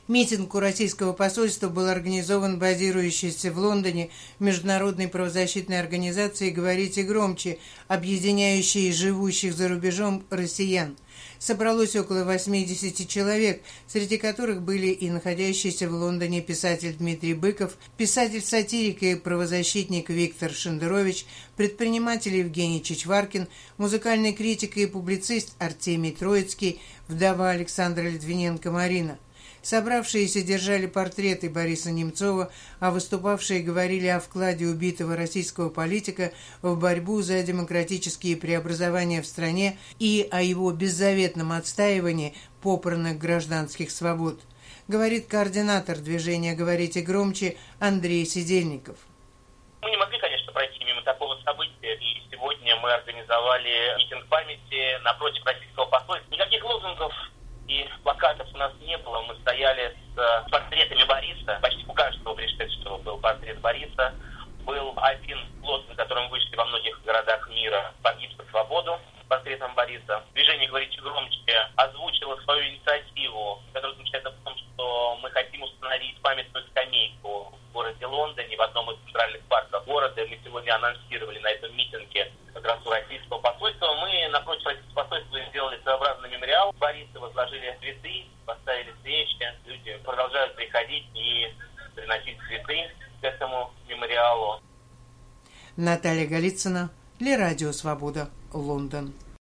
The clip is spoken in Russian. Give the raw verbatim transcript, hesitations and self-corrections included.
Митинг у российского посольства был организован базирующейся в Лондоне международной правозащитной организацией «Говорите громче», объединяющей живущих за рубежом россиян. Собралось около восьмидесяти человек, среди которых были и находящийся в Лондоне писатель Дмитрий Быков, писатель-сатирик и правозащитник Виктор Шендерович, предприниматель Евгений Чичваркин, музыкальный критик и публицист Артемий Троицкий, вдова Александра Литвиненко Марина. Собравшиеся держали портреты Бориса Немцова, а выступавшие говорили о вкладе убитого российского политика в борьбу за демократические преобразования в стране и о его беззаветном отстаивании попранных гражданских свобод. Говорит координатор движения «Говорите громче» Андрей Сидельников. Мы не могли, конечно, пройти мимо такого события, и сегодня мы организовали митинг памяти напротив российского посольства. Никаких лозунгов и плакатов у нас не было. Мы стояли с портретами Бориса. Почти у каждого пришедшего был портрет Бориса. Был один лозунг, которым вышли во многих городах мира: «Погиб за свободу», с портретом Бориса. Движение «Говорите громче» озвучило свою инициативу, которая заключается в том, что мы хотим установить памятную скамейку в городе Лондоне, в одном из центральных парков города. Мы сегодня анонсировали на этом митинге как раз у российского посольства. Мы напротив российского посольства сделали своеобразный мемориал Бориса, возложили цветы, поставили свечи. Люди продолжают приходить и приносить цветы к этому мемориалу. Наталья Голицына для Радио Свобода, Лондон.